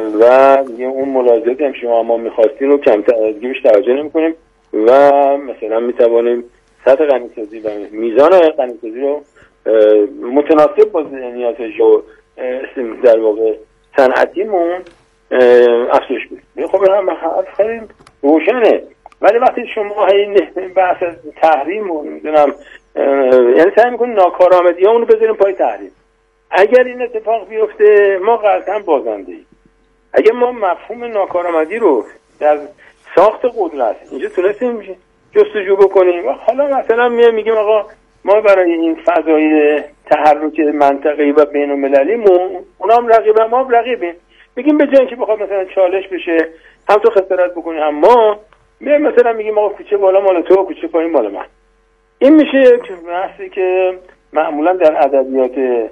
و دیگه اون ملاحظاتی هم شما ما می‌خواستین رو کمتر دیگه توجه نمی‌کنیم و مثلا می‌توانیم سطح غنی‌سازی و میزان غنی‌سازی رو متناسب با نیاز در واقع صنعتیمون افزایش بدیم. خب هم خیلی روشنه، ولی وقتی شما این بحث تحریم رو نمیدونم یعنی سعی میکنیم ناکارآمدی ها اونو بذاریم پای تحریم. اگر این اتفاق بیفته ما قطعا بازنده ایم. اگر ما مفهوم ناکارآمدی رو در ساخت قدرت اینجا تونستیم جستجو بکنیم و حالا مثلا میگیم آقا ما برای این فضای تحرک منطقه‌ای و بین‌المللی اونام رقیب ما رقیبیم، میگیم به جای اینکه بخواد مثلا چالش بشه هم تو خسارت بکنی هم ما میایم مثلا میگیم آقا کوچه بالا مال تو کوچه پایین مال من. این میشه بحثی که معمولا در ادبیات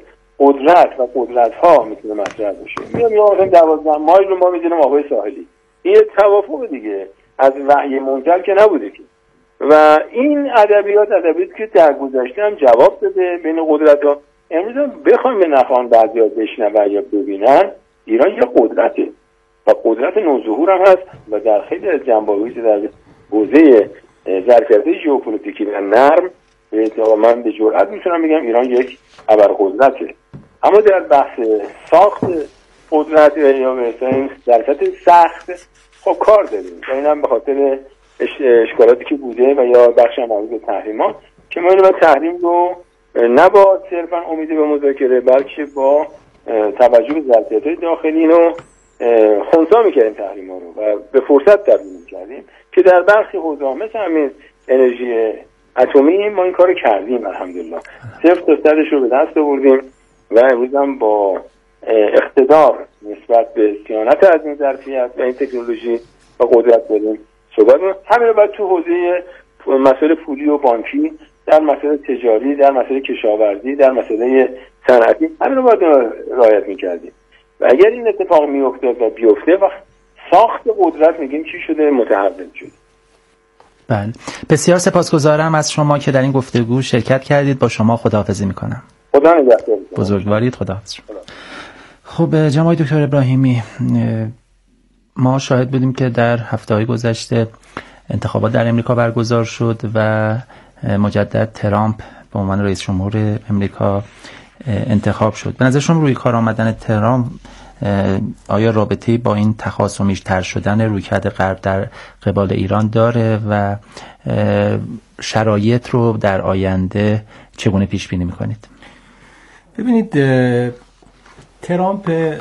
قدرت و قدرت‌ها میتونه مطرح بشه. میام یا مثلا 12 مایل رو ما میدونیم آبای ساحلی، این توافق دیگه از وحی منزل که نبوده که. و این ادبیاتی که در گذشته هم جواب داده بین قدرت‌ها، امروز هم بخوایم به نخوان بعضیا بشنون یا ببینن ایران یه قدرته و قدرت نوظهور هم هست و در خیلی از جنبه‌های در حوزه ظرفیت ژئوپلیتیکی و نرم من به جرئت میتونم بگم ایران یک ابرقدرته. اما در بحث ساخت قدرت یا مثلا ظرفیت سخت خب کار داریم و اینم به خاطر اشکالاتی که بوده و یا بخش مربوط به تحریمات که ما اینو تحریم رو نباید صرفا امید به مذاکره بلکه با توجه به ظرفیت‌های داخلی اینو خنثی می‌کردیم تحریم‌ها رو و به فرصت تبدیل می‌کردیم که در برخی حوزه‌ها مثل همین انرژی اتمی ما این کارو کردیم الحمدلله. 0 تا 100 رو به دست آوردیم و امروز هم با اقتدار نسبت به صیانت از این ظرفیت و این تکنولوژی و قدرت داریم صحبت کنیم. همین رو باید تو حوزه مسائل پولی و بانکی، در مسائل تجاری، در مسائل کشاورزی، در مسائل صنعتی همین رو باید رعایت می‌کردیم. و اگر این اتفاق میفته و بیفته وقت ساخت قدرت میگیم چی شده متحول شده. بله، بسیار سپاسگزارم از شما که در این گفتگو شرکت کردید. با شما خداحافظی میکنم. خدا نگهدار. بزرگوارید. خداحافظ. خب جناب دکتر ابراهیمی، ما شاهد بودیم که در هفته‌های گذشته انتخابات در امریکا برگزار شد و مجدد ترامپ به عنوان رئیس جمهور امریکا انتخاب شد. به نظر شما روی کار آمدن ترامپ آیا رابطه‌ای با این تخاصمیش تر شدن رویکرد غرب در قبال ایران داره و شرایط رو در آینده چگونه پیش بینی می‌کنید؟ ببینید، ترامپ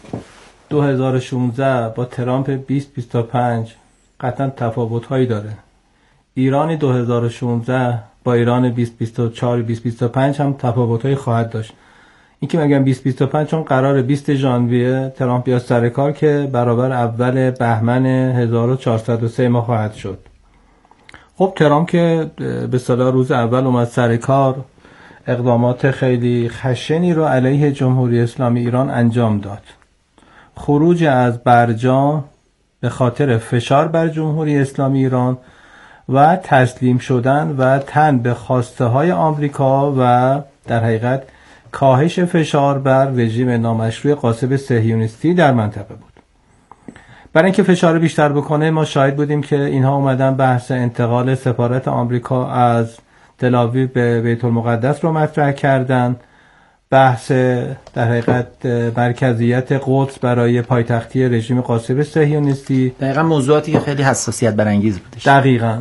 2016 با ترامپ 2025 قطعا تفاوت‌هایی داره. ایران 2016 با ایران 2024 2025 هم تفاوت‌هایی خواهد داشت. این که میگم 2025 چون قرار 20 ژانویه ترامپ بیاد سر کار که برابر اول بهمن 1403 ما خواهد شد. خب ترامپ که به اصطلاح روز اول اومد سر کار اقدامات خیلی خشنی رو علیه جمهوری اسلامی ایران انجام داد. خروج از برجام به خاطر فشار بر جمهوری اسلامی ایران و تسلیم شدن و تن به خواسته های آمریکا و در حقیقت کاهش فشار بر رژیم نامشروع غاصب صهیونیستی در منطقه بود. برای اینکه فشار بیشتر بکنه ما شاهد بودیم که اینها اومدن بحث انتقال سفارت آمریکا از تل‌آویو به بیت المقدس رو مطرح کردن، بحث در حقیقت مرکزیت قدس برای پایتختی رژیم غاصب صهیونیستی، دقیقاً موضوعاتی که خیلی حساسیت برانگیز بودش. دقیقاً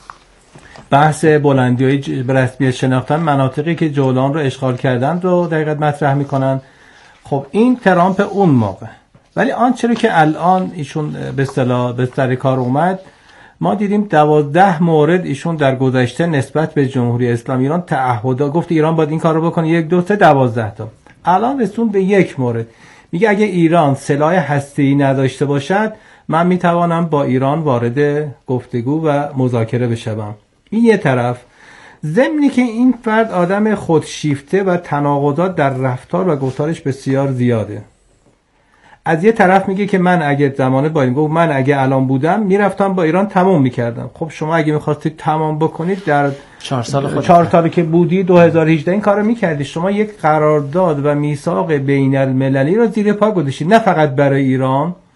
بحث بلندی‌های رسمیت شناختن مناطقی که جولان رو اشغال کردن رو در حقیقت مطرح میکنن. خب این ترامپ اون موقع. ولی آنچه رو که الان ایشون به اصطلاح به سر کار اومد، ما دیدیم 12 مورد ایشون در گذشته نسبت به جمهوری اسلامی ایران تعهدات گفت ایران باید این کار رو بکنه، 1 2 3 12 تا. الان رسون به یک مورد، میگه اگه ایران سلاح هسته‌ای نداشته باشد من میتوانم با ایران وارد گفتگو و مذاکره بشم. این یه طرف. ضمنی که این فرد آدم خودشیفته و تناقضات در رفتار و گفتارش بسیار زیاده. از یه طرف میگه که من اگه زمانه با این گفت من اگه الان بودم میرفتم با ایران تمام میکردم. خب شما اگه میخواستید تمام بکنید در 4 سالی که بودی 2018 این کارو میکردی. شما یک قرارداد و میثاق بین المللی رو زیر پا گذاشتید، نه فقط برای ایران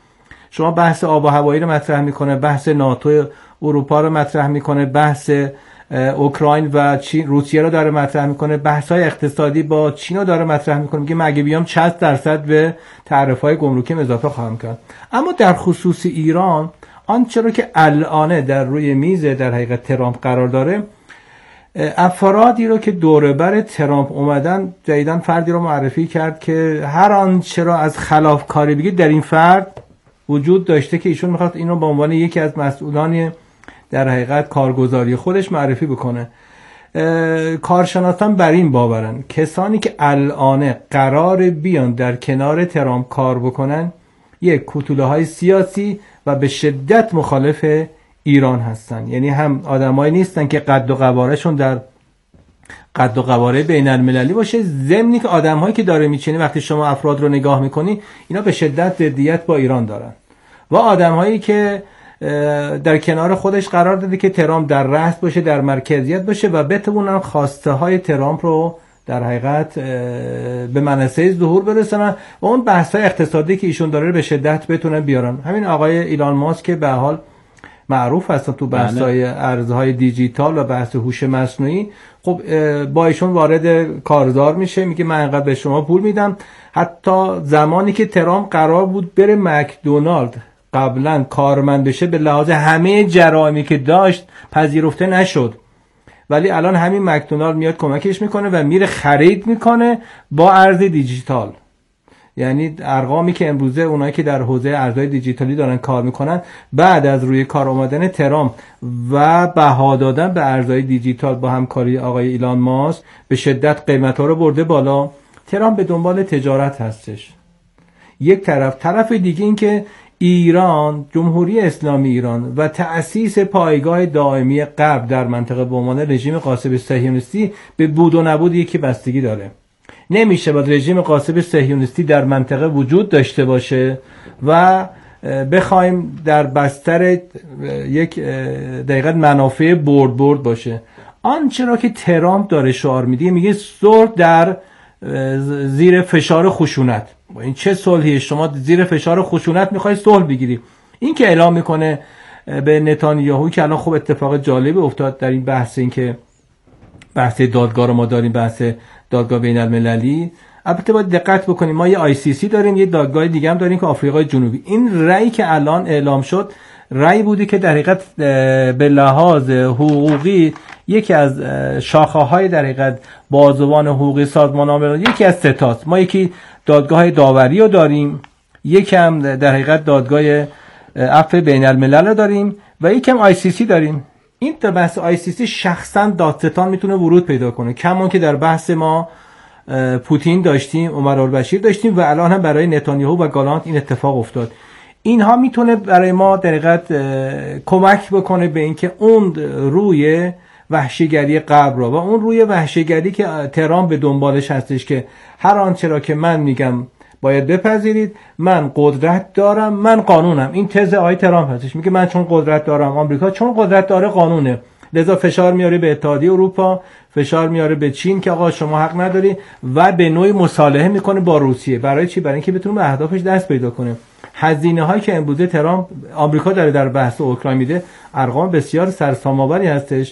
شما بحث آب و هوایی رو مطرح میکنه، بحث ناتو اروپا رو مطرح میکنه، بحث اوکراین و چین روسیه رو داره مطرح میکنه، بحث‌های اقتصادی با چین رو داره مطرح میکنه، میگه مگه بیام 60% به تعرفه‌های گمرکی اضافه خواهم کرد. اما در خصوص ایران آنچه رو که الان در روی میز در حقیقت ترامپ قرار داره، افرادی رو که دوره بر ترامپ اومدن، جدیداً فردی رو معرفی کرد که هر آنچه را از خلافکاری بگید در این فرد وجود داشته که ایشون میخواد این رو به عنوان یکی از مسئولان در حقیقت کارگزاری خودش معرفی بکنه. کارشناسان بر این باورن کسانی که الان قرار بیان در کنار ترامپ کار بکنن یک کوتوله‌های سیاسی و به شدت مخالف ایران هستن. یعنی هم آدمایی نیستن که قد و قوارهشون در قد و قواره بین المللی باشه، ضمنی که آدم‌هایی که داره میچینه وقتی شما افراد رو نگاه میکنی اینا به شدت ضدیت با ایران دارن، و آدم‌هایی که در کنار خودش قرار داده که ترامپ در رأس باشه، در مرکزیت باشه و بتونن خواسته های ترامپ رو در حقیقت به منصه ظهور برسونن و اون بحث‌های اقتصادی که ایشون داره به شدت بتونن بیارن. همین آقای ایلان ماسک که به حال معروف هستن تو بحث‌های ارزهای دیجیتال و بحث هوش مصنوعی، خب با ایشون وارد کارزار میشه، میگه من اینقدر به شما پول میدم. حتی زمانی که ترامپ قرار بود بره مکدونالد قبلا کارمند بشه به لحاظ همه جرائمی که داشت پذیرفته نشد، ولی الان همین مکدونالد میاد کمکش میکنه و میره خرید میکنه با ارز دیجیتال. یعنی ارقامی که امروزه اونایی که در حوزه ارزهای دیجیتالی دارن کار میکنن بعد از روی کار آمدن ترامپ و بها دادن به ارزهای دیجیتال با همکاری آقای ایلان ماسک به شدت قیمت‌ها رو برده بالا. ترامپ به دنبال تجارت هستش یک طرف دیگه این که ایران، جمهوری اسلامی ایران و تأسیس پایگاه دائمی غرب در منطقه به عنوان رژیم غاصب صهیونیستی به بود و نبود یکی بستگی داره. نمیشه با رژیم غاصب صهیونیستی در منطقه وجود داشته باشه و بخوایم در بستر یک دقیقاً منافع برد باشه. آنچه را که ترامپ داره شعار میده، میگه صلح در زیر فشار خشونت. با این چه صلحی؟ شما زیر فشار خشونت میخوای صلح بگیری. این که اعلام میکنه به نتانیاهو که الان خوب اتفاق جالبی افتاد در این بحث، این که بحث دادگاه رو ما داریم، بحث دادگاه بین المللی. البته باید دقت بکنیم ما یه ICC داریم، یه دادگاه دیگه هم داریم که آفریقای جنوبی. این رأی که الان اعلام شد رأی بودی که در حقیقت به لحاظ حقوقی یکی از شاخه‌های در حقیقت بازوان حقوقی سازمان ملل یکی از ستاست. ما یکی دادگاه داوری رو داریم، یکی هم در حقیقت دادگاه عفو بین الملل رو داریم و یکی هم ICC داریم. این در بحث ICC شخصا دادستان میتونه ورود پیدا کنه، کمان که در بحث ما پوتین داشتیم، عمر البشیر داشتیم و الان هم برای نتانیاهو و گالانت این اتفاق افتاد. اینها میتونه برای ما در حقیقت کمک بکنه به اینکه اون روی وحشیگری غرب را و اون روی وحشیگری که ترامپ به دنبالش هستش که هر آنچه را که من میگم باید بپذیرید، من قدرت دارم، من قانونم. این تز آقای ترامپ هستش، میگه من چون قدرت دارم، آمریکا چون قدرت داره قانونه، لذا فشار میاره به اتحادیه اروپا، فشار میاره به چین که آقا شما حق نداری و به نوعی مصالحه میکنه با روسیه. برای چی؟ برای اینکه بتونه به اهدافش دست پیدا کنه. هزینه هایی که امروزه ترامپ آمریکا داره در بحث اوکراین میده ارقام بسیار سرسام‌آوری هستش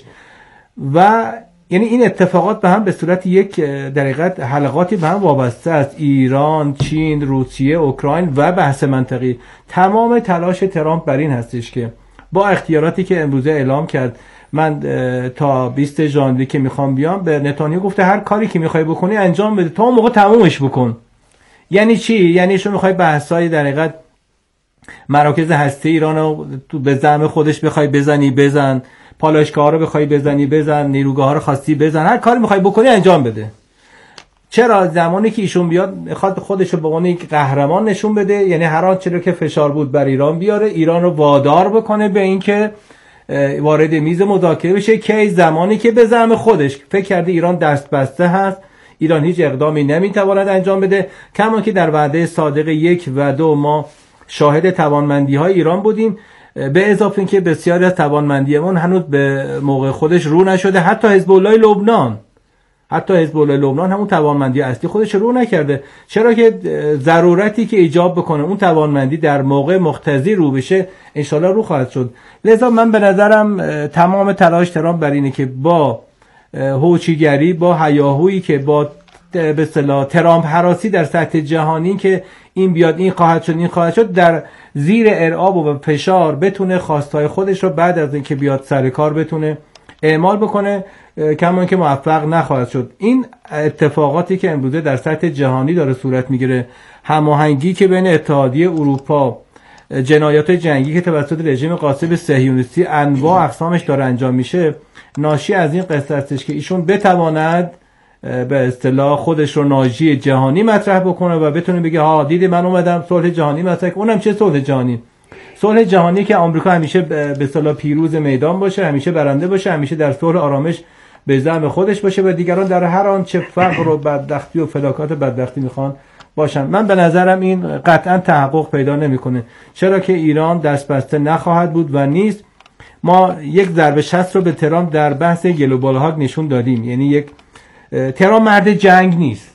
و یعنی این اتفاقات به هم به صورت یک در حقیقت حلقاتی به هم وابسته است. ایران، چین، روسیه، اوکراین و بحث منطقی. تمام تلاش ترامپ بر این هستش که با اختیاراتی که امروزه اعلام کرد، من تا 20 ژانویه که میخوام بیام، به نتانیاهو گفته هر کاری که میخوای بکنی انجام بده، تا اون موقع تمومش بکن. یعنی چی؟ یعنی شما میخوای بحث‌های در حقیقت مراکز هسته ایران رو تو به زعم خودش بخوای بزن، پالایشگاه‌ها رو بخوای بزن، نیروگاه‌ها رو خواستی بزن، هر کاری میخوای بکنی انجام بده. چرا؟ زمانی که ایشون بیاد میخواد خودش رو به عنوان یک قهرمان نشون بده، یعنی هر آنچه رو که فشار بود بر ایران بیاره، ایران رو وادار بکنه به اینکه وارد میز مذاکره بشه، که زمانی که به زعم خودش فکر کرده ایران دست بسته هست، ایران هیچ اقدامی نمیتواند انجام بده. کما که در وعده صادق 1 و 2 ما شاهد توانمندی‌های ایران بودیم، به اضافه اینکه بسیاری از توانمندی‌مون هنوز به موقع خودش رو نشده. حتی حزب الله حتی حزب الله لبنان همون توانمندی اصلی خودش رو نکرده. چرا که ضرورتی که ایجاب بکنه اون توانمندی در موقع مقتضی رو بشه انشالله رو خواهد شد. لذا من به نظرم تمام تلاش ترامپ بر اینه که با هوچیگری، با هیاهویی که با به اصطلاح ترامپ هراسی در سطح جهانی که این بیاد این خواهد شد در زیر ارعاب و فشار بتونه خواستهای خودش رو بعد از اینکه بیاد سر کار بتونه اعمال بکنه، کما اینکه موفق نخواهد شد. این اتفاقاتی که امروزه در سطح جهانی داره صورت میگیره، هماهنگی که بین اتحادیه اروپا، جنایات جنگی که توسط رژیم غاصب صهیونیستی انواع اقسامش داره انجام میشه، ناشی از این قصه استش که ایشون بتواند به اصطلاح خودش رو ناجی جهانی مطرح بکنه و بتونه بگه ها دیدی من اومدم صلح جهانی مطرح کنم. اونم چه صلح جهانی؟ صلح جهانی که آمریکا همیشه به اصطلاح پیروز میدان باشه، همیشه برنده باشه، همیشه در صلح آرامش به زعم خودش باشه و دیگران در هر آنچه فقر و بدبختی و فلاکت بدبختی میخوان باشن. من به نظرم این قطعا تحقق پیدا نمیکنه، چرا که ایران دست بسته نخواهد بود و نیست. ما یک ضربه شست رو به ترامپ در بحث گلوبال هاگ نشون دادیم. یعنی ترامپ مرد جنگ نیست،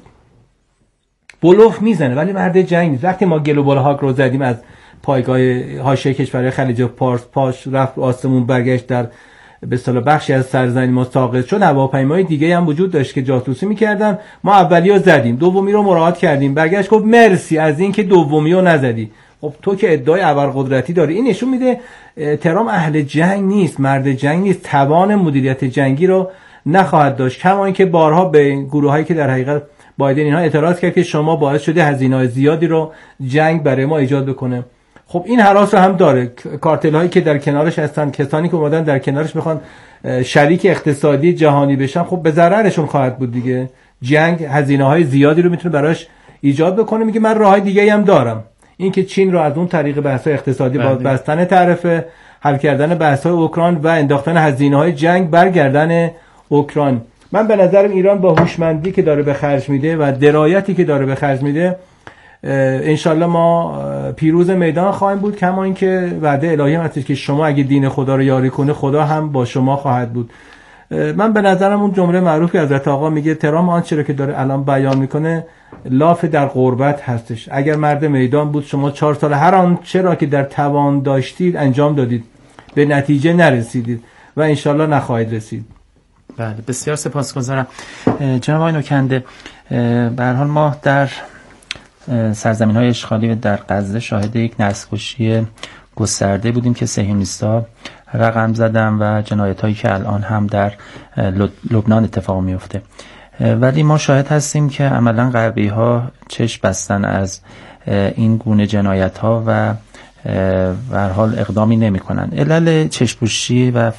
بلوف میزنه ولی مرد جنگ نیست. وقتی ما گلوبال هاگ رو زدیم از پایگاه حاشیه کشور خلیج فارس، پاش رفت آسمون، برگشت در به اصطلاح بخشی از سرزمین ما ساقط شد. هواپیمای دیگه هم وجود داشت که جاسوسی میکردن. ما اولیو زدیم، دومی رو مراعات کردیم، برگشت گفت مرسی از این که دومی رو نزدی. خب تو که ادعای ابرقدرتی داری. این نشون میده ترامپ اهل جنگ نیست، مرد جنگ نیست، توان مدیریت جنگی رو نخواهد داشت. کما اینکه بارها به گروهایی که در حقیقت بایدن اینها اعتراض کرد که شما باعث شده هزینه‌های زیادی رو جنگ برای ما ایجاد بکنه. خب این هراس رو هم داره. کارتل هایی که در کنارش هستن، کسانی که اومدن در کنارش میخوان شریک اقتصادی جهانی بشن، خب به ضررشون خواهد بود دیگه. جنگ هزینه‌های زیادی رو میتونه براش ایجاد بکنه. میگه من راههای دیگه‌ای هم دارم. این که چین رو از اون طریق بحث‌های اقتصادی باز بستن تعرفه، حل کردن بحث‌های اوکراین و انداختن هزینه‌های جنگ برگردن اوکراین. من به نظرم ایران با هوشمندی که داره به خرج میده و درایتی که داره به خرج میده انشالله ما پیروز میدان خواهیم بود. کما اینکه وعده الهی هم هست که شما اگه دین خدا رو یاری کنه خدا هم با شما خواهد بود. من به نظرم اون جمله معروف که حضرت آقا میگه ترامپ آنچه رو که داره الان بیان میکنه لاف در غربت هستش. اگر مرد میدان بود شما 4 سال هر آنچه را که در توان داشتید انجام دادید، به نتیجه نرسیدید و انشالله نخواهید رسید. بله بسیار سپاسگزارم جناب آقای نوکنده. به هر حال ما در سرزمین‌های اشغالی و در غزه شاهد یک نسل‌کشی گسترده بودیم که صهیونیست‌ها رقم زدن و جنایت‌هایی که الان هم در لبنان اتفاق میفته. ولی ما شاهد هستیم که عملاً غربی‌ها چشم بستن از این گونه جنایت‌ها و به هر حال اقدامی نمی‌کنن. علل چشم‌پوشی و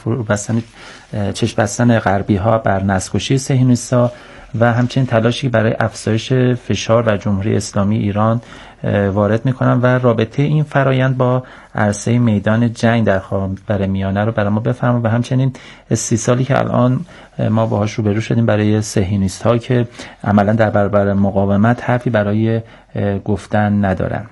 چشم بستن غربی‌ها بر نسل‌کشی صهیونیست‌ها و همچنین تلاشی برای افزایش فشار بر جمهوری اسلامی ایران وارد میکنن و رابطه این فرایند با عرصه میدان جنگ در خاورمیانه رو برای ما بفهمن و همچنین استیصالی که الان ما باهاش روبرو شدیم برای صهیونیست‌ها که عملا در برابر مقاومت حرفی برای گفتن ندارن.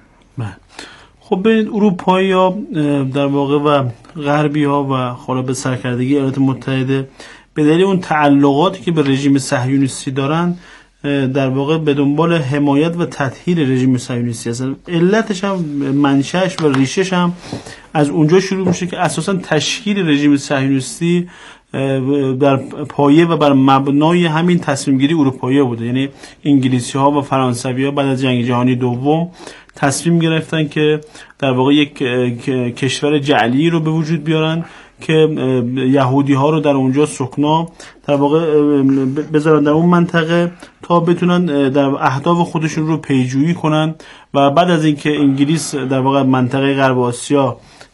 خب ببینید اروپایی‌ها در واقع و غربی‌ها و خلا به سرکردگی ایالات متحده به دلیل اون تعلقاتی که به رژیم صهیونیستی دارن در واقع به دنبال حمایت و تطهیر رژیم صهیونیستی هستن. علتش هم منشأش و ریشش هم از اونجا شروع میشه که اساسا تشکیل رژیم صهیونیستی در پایه و بر مبنای همین تصمیم گیری اروپایی بوده. یعنی انگلیسی ها و فرانسوی ها بعد از جنگ جهانی دوم تصمیم گرفتن که در واقع یک کشور جعلی رو به وجود بیارن که یهودی ها رو در اونجا سکنا در واقع بذارن در اون منطقه تا بتونن در اهداف خودشون رو پیجویی کنن و بعد از اینکه انگلیس در واقع منطقه غرب آسیا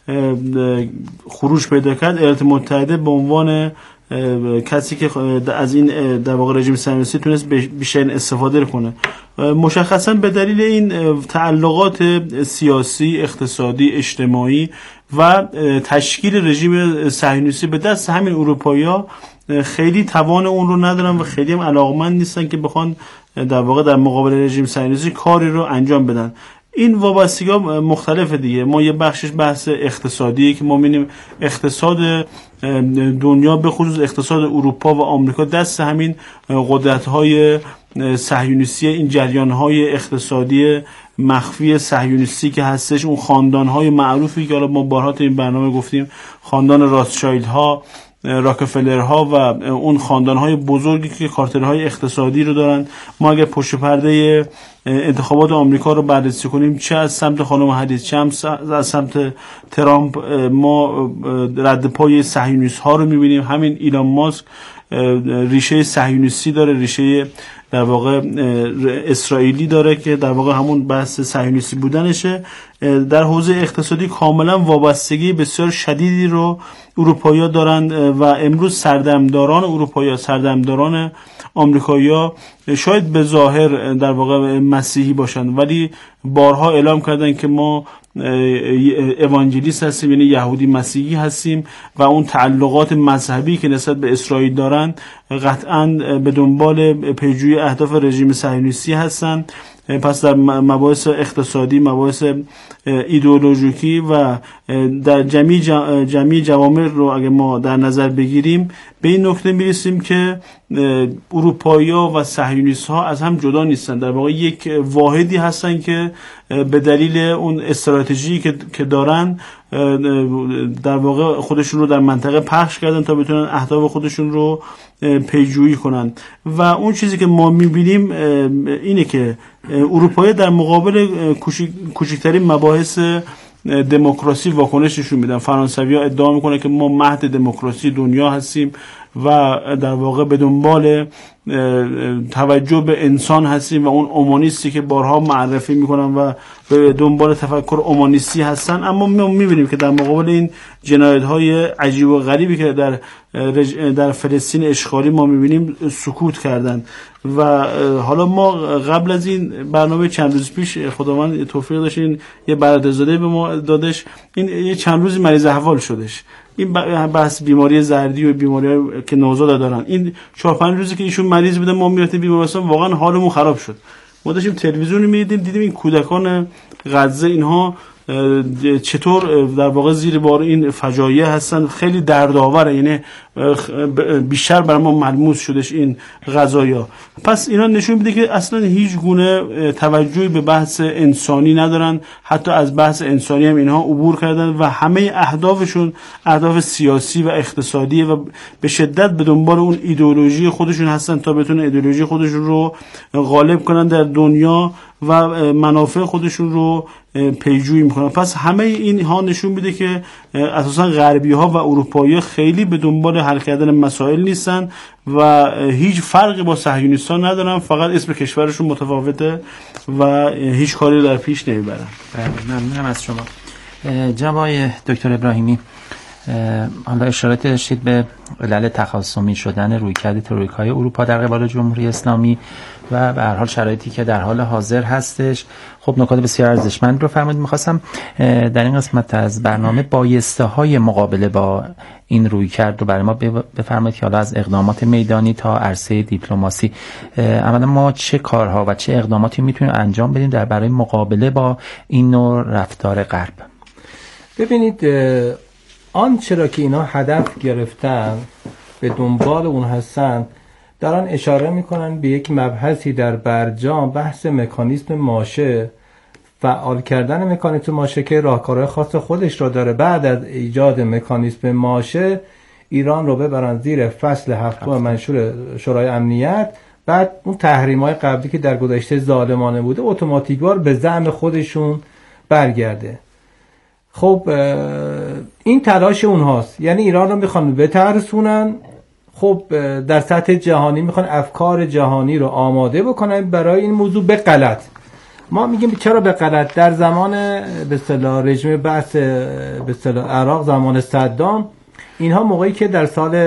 خروج پیدا کرد، ایالات متحده به عنوان کسی که از این در واقع رژیم صهیونیستی تونست بیشترین استفاده کنه. مشخصا به دلیل این تعلقات سیاسی، اقتصادی، اجتماعی و تشکیل رژیم صهیونیستی به دست همین اروپایی‌ها خیلی توان اون رو ندارن و خیلی هم علاقمند نیستن که بخوان در واقع در مقابل رژیم صهیونیستی کاری رو انجام بدن. این وابستگی‌ها مختلفه دیگه. ما یه بخشش بحث اقتصادیه که ما می‌بینیم اقتصاد دنیا به خصوص اقتصاد اروپا و آمریکا دست همین قدرت‌های صهیونیستی، این جریان‌های اقتصادی مخفی صهیونیستی که هستش، اون خاندان‌های معروفی که حالا ما بارها تو این برنامه گفتیم، خاندان راتشایلدها، راکفلرها و اون خاندان‌های بزرگی که کارتل‌های اقتصادی رو دارن. ما اگر پشت پرده انتخابات آمریکا رو بررسی کنیم، چه از سمت خانم هریس چه از سمت ترامپ، ما رد پای صهیونیست‌ها رو می‌بینیم. همین ایلان ماسک ریشه صهیونیستی داره، ریشه در واقع اسرائیلی داره که در واقع همون بحث صهیونیستی بودنشه. در حوزه اقتصادی کاملا وابستگی بسیار شدیدی رو اروپایی‌ها دارن و امروز سردمداران اروپایی‌ها، سردمداران آمریکایی‌ها شاید به ظاهر در واقع مسیحی باشن، ولی بارها اعلام کردن که ما اوانجلیست هستیم، یعنی یهودی مسیحی هستیم و اون تعلقات مذهبی که نسبت به اسرائیل دارن قطعاً به دنبال پیجوی اهداف رژیم صهیونیستی هستن. پس در مباحث اقتصادی، مباحث ایدئولوژیکی و در جمعی جوامع رو اگه ما در نظر بگیریم، به این نکته میرسیم که اروپایی‌ها و صهیونیست‌ها از هم جدا نیستن، در واقع یک واحدی هستن که به دلیل اون استراتژی که دارن در واقع خودشون رو در منطقه پخش کردن تا بتونن اهداف خودشون رو پیجویی کنن. و اون چیزی که ما میبینیم اینه که اروپایی در مقابل کوچکترین مباحث دموکراسی واکنششون میدن. فرانسوی‌ها ادعا میکنه که ما مهد دموکراسی دنیا هستیم و در واقع به دنبال توجه به انسان هستیم و اون اومانیستی که بارها معرفی میکنن و به دنبال تفکر اومانیستی هستن. اما ما میبینیم که در مقابل این جنایت‌های عجیب و غریبی که در فلسطین اشغالی ما میبینیم سکوت کردن. و حالا ما قبل از این برنامه چند روز پیش خداوند توفیق داشتین یه برادرزاده به ما دادش، این یه چند روزی مریض احوال شدش، این بحث بیماری زردی و بیماری که نوزاد دارن، این 4-5 روزی که ایشون مریض بودن ما میرفتیم بیمارستان، واقعا حالمون خراب شد. ما داشتیم تلویزیون می‌دیدیم، دیدیم این کودکان غزه اینها چطور در واقع زیر بار این فجایع هستن. خیلی دردآوره، یعنی بیشتر برای ما ملموس شدش این قضایا. پس اینا نشون میده که اصلا هیچ گونه توجهی به بحث انسانی ندارن، حتی از بحث انسانی هم اینها عبور کردن و همه اهدافشون اهداف سیاسی و اقتصادی و به شدت به دنبال اون ایدئولوژی خودشون هستن تا بتونن ایدئولوژی خودشون رو غالب کنن در دنیا و منافع خودشون رو پیجویی میکنن. پس همه اینها نشون میده که اساسا غربی ها و اروپایی ها خیلی به دنبال حل کردن مسائل نیستن و هیچ فرقی با صهیونیستان ندارن، فقط اسم کشورشون متفاوته و هیچ کاری در پیش نمیبرن. ممنونم از شما جناب آقای دکتر ابراهیمی. حالا اشاره داشتید به علل تخاصمی شدن رویکرد تروریکای اروپا در قبال جمهوری اسلامی و به هر حال شرایطی که در حال حاضر هستش. خب نکات بسیار ارزشمند رو فرمودید. می‌خواستم در این قسمت از برنامه بایسته‌های مقابله با این رویکرد رو برای ما بفرمایید که حالا از اقدامات میدانی تا عرصه دیپلماسی اولا ما چه کارها و چه اقداماتی میتونیم انجام بدیم در برای مقابله با این نوع رفتار غرب. ببینید آنچه را که اینا هدف گرفتن به دنبال اون هستن، دارن اشاره میکنن به یک مبحثی در برجام، بحث مکانیسم ماشه، فعال کردن مکانیسم ماشه که راهکارهای خاص خودش را داره. بعد از ایجاد مکانیسم ماشه ایران رو ببرن زیر فصل 7 منشور شورای امنیت، بعد اون تحریم‌های قبلی که در گذشته ظالمانه بوده اتوماتیکوار به زعم خودشون برگرده. خب این تلاش اونهاست، یعنی ایران رو میخوان بترسونن. خب در سطح جهانی میخوان افکار جهانی رو آماده بکنن برای این موضوع به غلط. ما میگیم چرا به غلط؟ در زمان به اصطلاح رژیم بعث به اصطلاح عراق، زمان صدام، اینها موقعی که در سال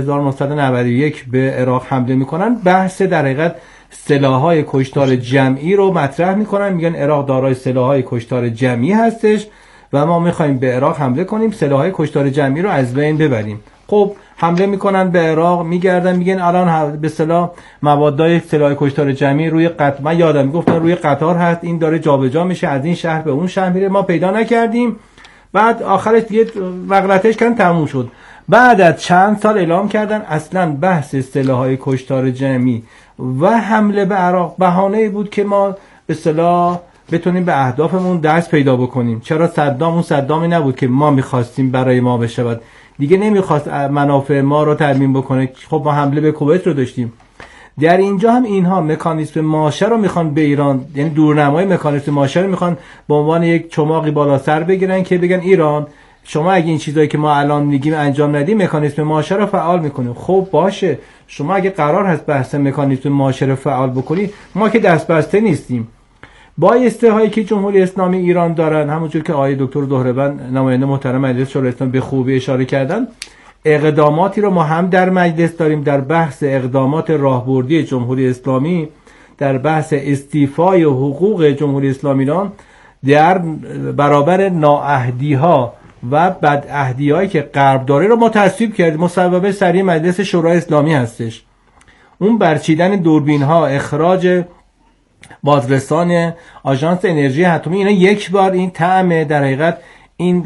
1991 به عراق حمله میکنن، بحث در حقیقت سلاح‌های کشتار جمعی رو مطرح میکنن، میگن عراق دارای سلاح‌های کشتار جمعی هستش و ما میخوایم به عراق حمله کنیم، سلاح‌های کشتار جمعی رو از بین ببریم. خب حمله میکنن به عراق، میگردن میگن الان به اصطلاح موادای سلاح کشتار جمعی روی قطار، من یادم میگفتن روی قطار هست، این داره جابجا میشه از این شهر به اون شهر میره، ما پیدا نکردیم. بعد آخرش دیگه وقلتش کردن تموم شد. بعد از چند سال اعلام کردن اصلا بحث سلاح‌های کشتار جمعی و حمله به عراق بهانه‌ای بود که ما به اصطلاح بتونیم به اهدافمون دست پیدا بکنیم. چرا صدام اون صدامی نبود که ما می‌خواستیم برای ما بشود، دیگه نمی‌خواست منافع ما رو تضمین بکنه. خب ما حمله به کویت رو داشتیم. در اینجا هم اینها مکانیزم ماشه رو میخوان به ایران، یعنی دورنمای مکانیزم ماشه رو میخوان به عنوان یک چماقی بالا سر بگیرن که بگن ایران شما اگه این چیزایی که ما الان میگیم انجام ندیم مکانیزم ماشه رو فعال میکنیم. خب باشه، شما اگه قرار هست بحث مکانیزم ماشه رو فعال بکنی، ما که دست بسته نیستیم. بایسته هایی که جمهوری اسلامی ایران دارن، همونجور که آقای دکتر دهربند نماینده محترم مجلس شورای اسلامی به خوبی اشاره کردن، اقداماتی رو ما هم در مجلس داریم در بحث اقدامات راهبردی جمهوری اسلامی، در بحث استیفای حقوق جمهوری اسلامی ایران در برابر نااهدی‌ها و بدعهدی‌هایی که غرب داره رو ما تصویب کردیم. مصوبه سری مجلس شورای اسلامی هستش. اون برچیدن دوربین‌ها، اخراج بازرسان آژانس انرژی اتمی، اینا یک بار این طعم در حقیقت این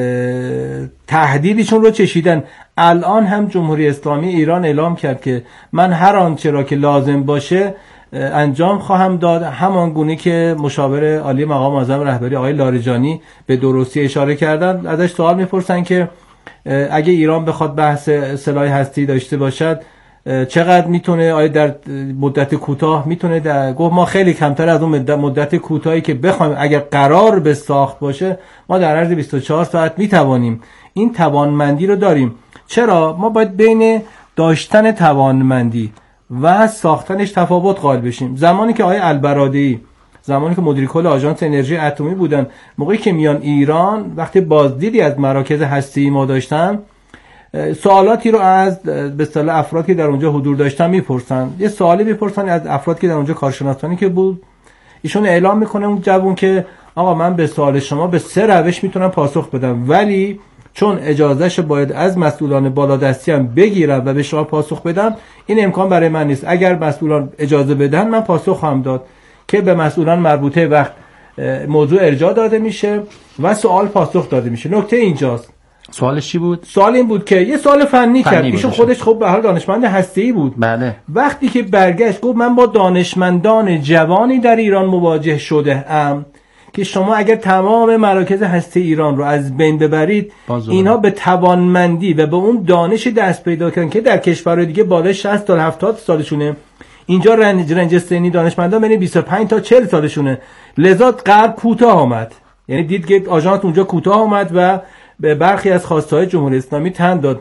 تهدیدشون رو چشیدن. الان هم جمهوری اسلامی ایران اعلام کرد که من هر آنچه را که لازم باشه انجام خواهم داد، همان گونه که مشاور عالی مقام معظم رهبری آقای لاریجانی به درستی اشاره کردن. ازش سوال میپرسن که اگه ایران بخواد بحث سلاح هستی داشته باشد چقدر میتونه، آیا در مدت کوتاه میتونه؟ گفت ما خیلی کمتر از اون مدت کوتاهی که بخوایم اگر قرار به ساخت باشه ما در عرض 24 ساعت میتوانیم. این توانمندی رو داریم. چرا؟ ما باید بین داشتن توانمندی و ساختنش تفاوت قائل بشیم. زمانی که آقای البرادعی، زمانی که مدیر کل آژانس انرژی اتمی بودن، موقعی که میان ایران، وقتی بازدیدی از مراکز هسته‌ای ما داشتن، سوالاتی رو از به اصطلاح افرادی که در اونجا حضور داشتن میپرسن. یه سوالی میپرسن از افرادی که در اونجا کارشناسانی که بود، ایشون اعلام میکنه اون جوون که آقا من به سوال شما به 3 روش میتونم پاسخ بدم، ولی چون اجازهش باید از مسئولان بالادستی هم بگیرم و به شما پاسخ بدم، این امکان برای من نیست. اگر مسئولان اجازه بدن من پاسخ خواهم داد، که به مسئولان مربوطه وقت موضوع ارجاع داده میشه و سوال پاسخ داده میشه. نکته اینجاست. سوالش چی بود؟ سوال این بود که یه سوال فنی کرد. ایشون خودش خب به حال دانشمند هسته‌ای بود. بله. وقتی که برگشت گفت من با دانشمندان جوانی در ایران مواجه شده ام که شما اگر تمام مراکز هسته ایران رو از بین ببرید، اینها به توانمندی و به اون دانش دست پیدا کردن که در کشورهای دیگه بالای 60 تا 70 سالشونه، اینجا رنج سنی دانشمندان بین 25 تا 40 سالشونه. لذا غرب کوتاه آمد، یعنی دید که آژانس اونجا کوتاه آمد و به برخی از خواسته‌های جمهوری اسلامی تن داد.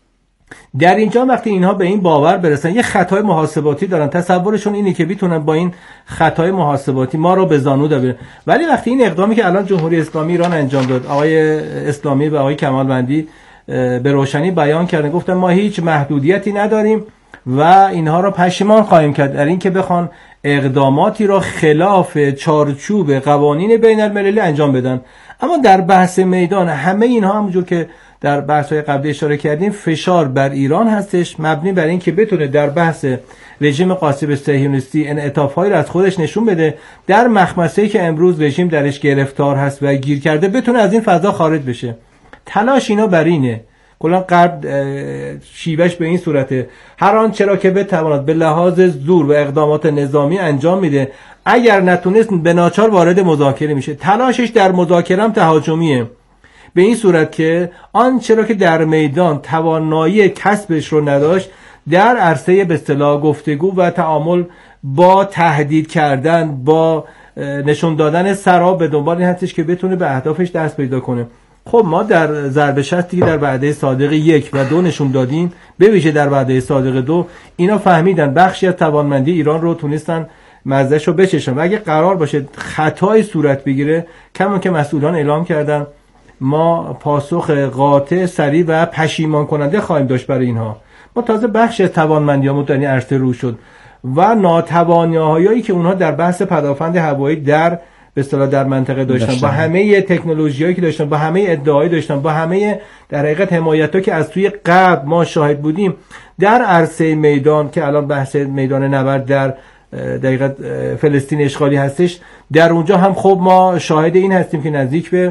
در اینجا وقتی اینها به این باور برسن، یه خطای محاسباتی دارن، تصورشون اینه که میتونن با این خطای محاسباتی ما رو به زانو ببرن. ولی وقتی این اقدامی که الان جمهوری اسلامی ایران انجام داد، آقای اسلامی و آقای کمالوندی به روشنی بیان کردن، گفتن ما هیچ محدودیتی نداریم و اینها رو پشیمان خواهیم کرد در این که بخوان اقداماتی را خلاف چارچوب قوانین بین المللی انجام بدن. اما در بحث میدان همه اینها همونجور که در بحث‌های قبلی اشاره کردیم فشار بر ایران هستش، مبنی بر این که بتونه در بحث رژیم غاصب صهیونیستی انعطاف‌هایی را از خودش نشون بده، در مخمسه‌ای که امروز رژیم درش گرفتار هست و گیر کرده بتونه از این فضا خارج بشه. تلاش اینا بر اینه. کلا غرب شیوهش به این صورته، هر آنچه را که بتواند به لحاظ زور و اقدامات نظامی انجام میده، اگر نتونست به ناچار وارد مذاکره میشه. تلاشش در مذاکره هم تهاجمیه، به این صورت که آنچه را که در میدان توانایی کسبش رو نداشت، در عرصه به اصطلاح گفتگو و تعامل با تهدید کردن، با نشون دادن سرا به دنبال این هستش که بتونه به اهدافش دست پیدا کنه. خب ما در ضرب شستی که در وعده صادق 1 و 2 نشون دادیم، به ویژه در وعده صادق 2 اینا فهمیدن بخشی از توانمندی ایران رو تونستن مزدش رو بچشن و اگه قرار باشه خطای صورت بگیره، کما که مسئولان اعلام کردن ما پاسخ قاطع، سریع و پشیمان کننده خواهیم داشت برای اینها. ما تازه بخش از توانمندیامون در این عرصه رو شد و ناتوانی‌هایی که اونها در بحث پدافند هوایی در به اصطلاح در منطقه داشتن، با همه تکنولوژیایی که داشتن، با همه ادعاهایی داشتن، با همه در حقیقت حمایت‌ها که از توی غرب ما شاهد بودیم در عرصه میدان که الان بحث میدان نبرد در دقیقاً فلسطین اشغالی هستش، در اونجا هم خب ما شاهد این هستیم که نزدیک به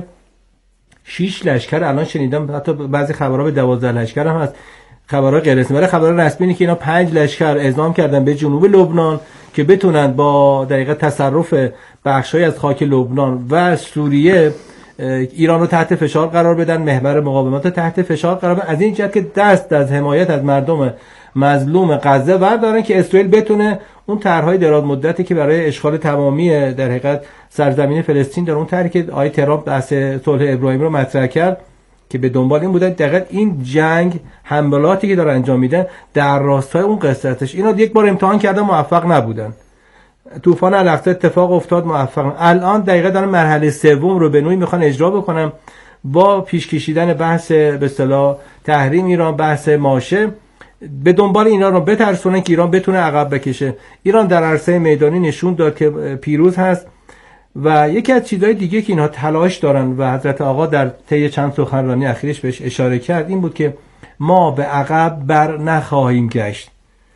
6 لشکر، الان شنیدم حتی بعضی خبرها به 12 لشکر هم هست، خبرها غیر رسمی. برای خبرها رسمی اینه که اینا 5 لشکر اعزام کردن به جنوب لبنان که بتونن با دقیقاً تصرف بخشای از خاک لبنان و سوریه ایران رو تحت فشار قرار بدن، محور مقاومت رو تحت فشار قرار بدن، از این جهت که دست از حمایت از مردم مظلوم غزه بردارن که اسرائیل بتونه اون طرحهای دراز مدتی که برای اشغال تمامی در حقیقت سرزمین فلسطین در اون طرحی که آقای ترامپ بحث صلح ابراهیم رو مطرح کرد که به دنبال این بودن دقیقاً این جنگ حملاتی که داره انجام میدن در راستای اون قسمتش. اینا یک بار امتحان کردن موفق نبودن، طوفان الاقصی اتفاق افتاد موفق. الان دقیقاً دارن مرحله سوم رو به نوعی میخوان اجرا بکنن با پیش کشیدن بحث به اصطلاح تحریم ایران، بحث ماشه، به دنبال اینا رو بترسونن که ایران بتونه عقب بکشه. ایران در عرصه میدانی نشون داد که پیروز هست و یکی از چیزهای دیگه که اینها تلاش دارن و حضرت آقا در طی چند سخنرانی اخیرش بهش اشاره کرد این بود که ما به عقب بر نخواهیم گشت.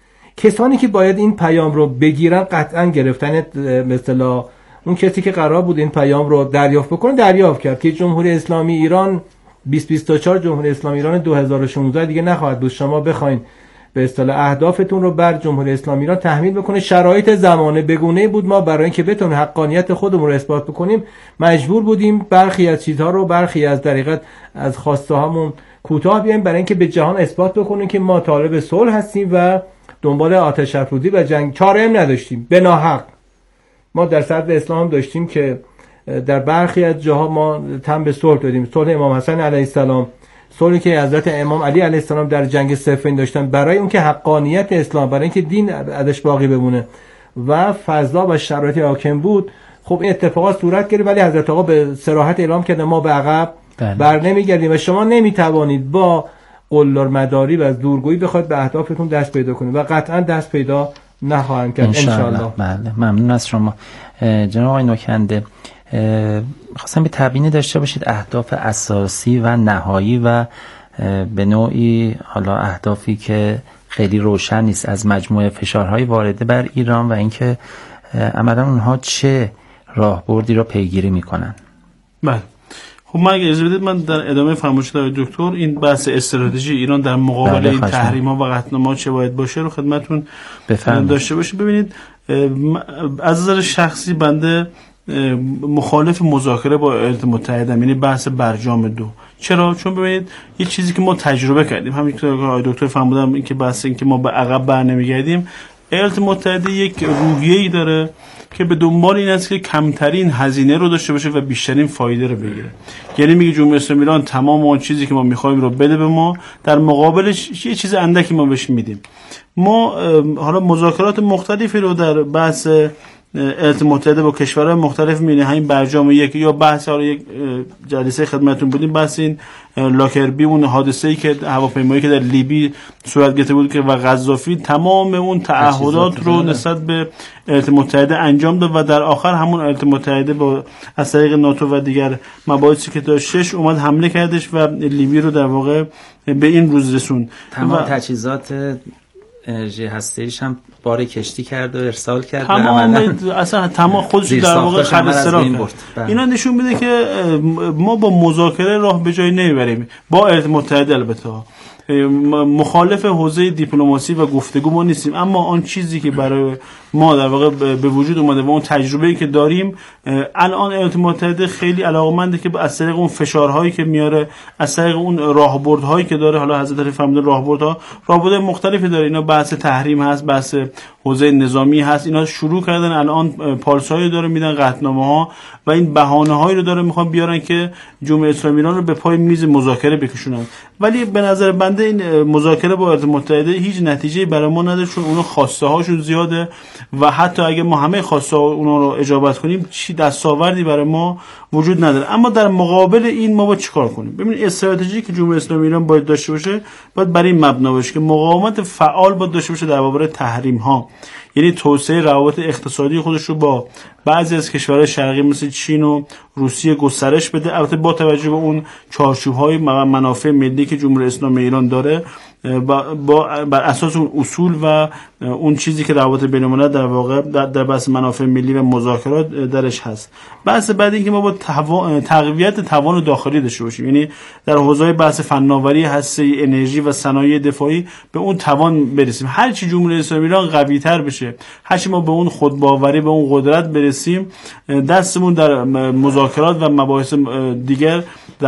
کسانی که باید این پیام رو بگیرن قطعا گرفتن مثلا اون کسی که قرار بود این پیام رو دریافت بکنه دریافت کرد که جمهوری اسلامی ایران 2024 جمهوری اسلامی ایران 2016 دیگه نخواهد بود. شما بخواید به اصطلاح اهدافتون رو بر جمهوری اسلامی ایران تحمیل بکنه، شرایط زمانه بگونه بود ما برای اینکه بتونیم حقانیت خودمون رو اثبات بکنیم مجبور بودیم برخی از چیزها رو، برخی از دقیقاً از خواسته هامون کوتاه بیایم برای اینکه به جهان اثبات بکنیم که ما طالب صلح هستیم و دنبال آتش افروزی و جنگ. چاره هم نداشتیم به ناحق. ما در صدر اسلام داشتیم که در برخی از جاها ما تن به صلح دادیم، صلح امام حسن علیه السلام، صلحی که حضرت امام علی علیه السلام در جنگ صفین داشتن برای اون که حقانیت اسلام، برای اینکه دین ازش باقی بمونه و فضا و شرایط حاکم بود. خب این اتفاقات صورت گرفت ولی حضرت آقا به صراحت اعلام کردن ما به عقب بر نمیگردیم و شما نمیتوانید با قلدر مداری و از دورگویی بخواید به اهدافتون دست پیدا کنید و قطعا دست پیدا نخواهند کرد انشاءالله. بله ممنون از شما جناب آقای نوکنده. خواستم به تبیینی داشته باشید اهداف اساسی و نهایی و به نوعی حالا اهدافی که خیلی روشن نیست از مجموعه فشارهای وارده بر ایران و اینکه عملا اونها چه راهبردی را پیگیری میکنن. بله خب من اگه اجازه بدید من در ادامه فرمایشات آقای دکتر این بحث استراتژی ایران در مقابل این تحریم‌ها و قطعنامه‌ها چه باید باشه رو خدمتتون داشته باشیم. ببینید از نظر شخصی بنده مخالف مذاکره با ایالات متحده، یعنی بحث برجام 2. چرا؟ چون ببینید یه چیزی که ما تجربه کردیم، همین که آقای دکتر فرمودن، این که بحث این که ما به عقب برنمیگردیم، ایالات متحده یک روحیه‌ای داره که به دنبال این است که کمترین هزینه رو داشته باشه و بیشترین فایده رو بگیره. یعنی میگه جمهوری اسلامی ایران تمام اون چیزی که ما می‌خوایم رو بده به ما، در مقابلش یه چیز اندکی ما بهش میدیم. ما حالا مذاکرات مختلفی رو در بحث ایالات متحده با کشورهای مختلف می‌بینیم، همین برجام 1 یا بحث حالا یک جلسه خدمتتون بودیم بحث این لاکربی، اون حادثه‌ای که هواپیمایی که در لیبی صورت گرفته بود که و قذافی تمام اون تعهدات رو نسبت به ایالات متحده انجام داد و در آخر همون ایالات متحده با از طریق ناتو و دیگر مباحثی که داشتش اومد حمله کردش و لیبی رو در واقع به این روز رسوند. تمام تجهیزات انرژی هسته‌ایش هم بار کشتی کرد و ارسال کرد، اصلا تمام خودش در واقع خرسرا کرد. اینا نشون میده که ما با مذاکره راه به جای نمیبریم. با ایالات متحده البته مخالف حوزه دیپلماسی و گفتگو ما نیستیم، اما آن چیزی که برای ما در واقع به وجود اومده و اون تجربه‌ای که داریم الان ایالات متحده خیلی علاقه‌منده که از طریق اون فشارهایی که میاره، از طریق اون راهبردهایی که داره، حالا حضرت علی فرمودن راهبردهای مختلفی داره، اینا بحث تحریم هست، بحث حوزه نظامی هست، اینا شروع کردن الان پالس‌هایی داره میدن، قطعنامه‌ها و این بهانه‌هایی رو داره میخوان بیارن که جمهوری اسلامی ایران رو به پای میز مذاکره بکشونن. ولی به نظر بنده این مذاکره با ایالات متحده هیچ نتیجه‌ای برای ما نداره، چون اونها خواسته هاشون زیاده و حتی اگه ما همه خواسته اونا رو اجابت کنیم چی دستاوردی برای ما وجود نداره. اما در مقابل این ما باید چیکار کنیم؟ ببینید استراتژی که جمهوری اسلامی ایران باید داشته باشه باید برای این مبنا باشه که مقاومت فعال باید داشته باشه در برابر تحریم ها. یعنی توسعه روابط اقتصادی خودش رو با بعضی از کشورهای شرقی مثل چین و روسیه گسترش بده، البته با توجه به اون چارچوب‌های منافع ملی که جمهوری اسلامی ایران داره، بر اساس اون اصول و اون چیزی که روابط بین‌الملل در واقع در بحث منافع ملی و مذاکرات درش هست. بحث بعد این که ما با تقویت توان داخلی داشته باشیم، یعنی در حوزه‌های بحث فناوری، هسته‌ای، انرژی و صنایع دفاعی به اون توان برسیم. هر چی جمهوری اسلامی ایران قوی‌تر بشه، هر چی ما به اون خودباوری، به اون قدرت برسیم، دستمون در مذاکرات و مباحث دیگر